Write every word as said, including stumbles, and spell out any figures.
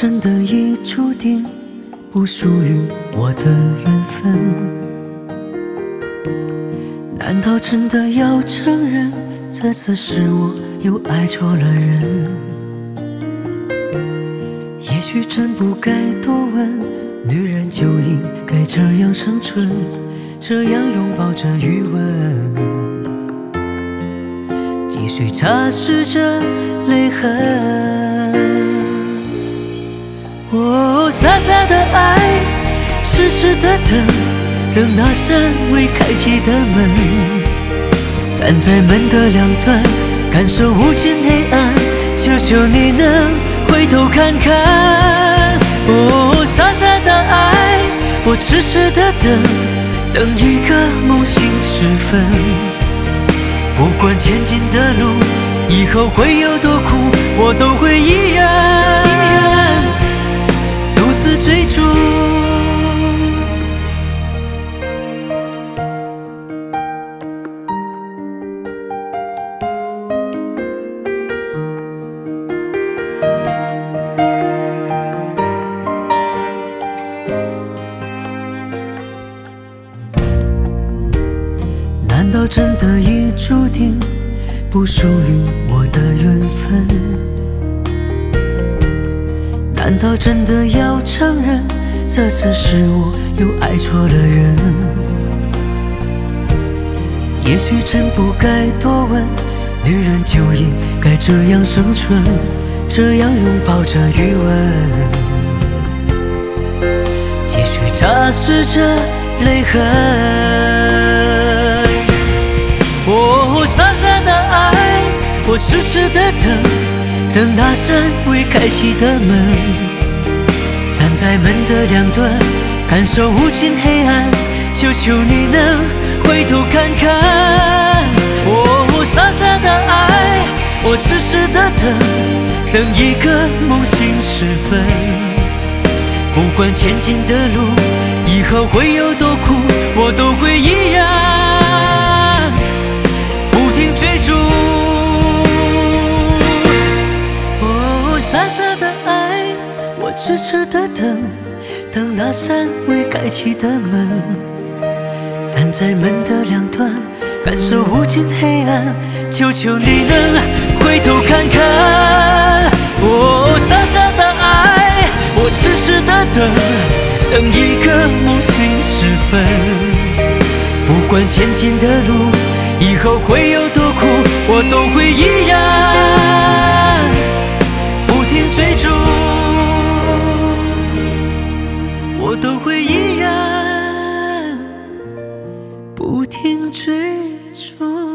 真的已注定不属于我的缘分？难道真的要承认，这次是我又爱错了人？也许真不该多问，女人就应该这样生存，这样拥抱着余温，继续擦拭着泪痕。哦，傻傻的爱，痴痴的等，等那扇未开启的门，站在门的两端，感受无尽黑暗，求求你能回头看看。哦，傻傻的爱，我痴痴的等，等一个梦醒时分，不管前进的路以后会有多苦，我都会依然独自追逐。难道真的已注定不属于我的缘分？难道真的要承认，这次是我又爱错了人？也许真不该多问，女人就应该这样生存，这样拥抱着余温，继续擦拭着泪痕。哦，傻傻的爱，我痴痴的等，等那扇未开启的门，站在门的两端，感受无尽黑暗，求求你能回头看看。哦，傻傻的爱，我痴痴的等，等一个梦醒时分，不管前进的路以后会有多苦，我都会依然不停追逐。哦，傻傻的爱，我痴痴的等，等那扇未开启的门，站在门的两端，感受无尽黑暗，求求你能回头看看。哦，傻傻的爱，我痴痴的等，等一个梦醒时分，不管前进的路以后会有多苦，我都会依然不停追逐，我都会依然不停追逐。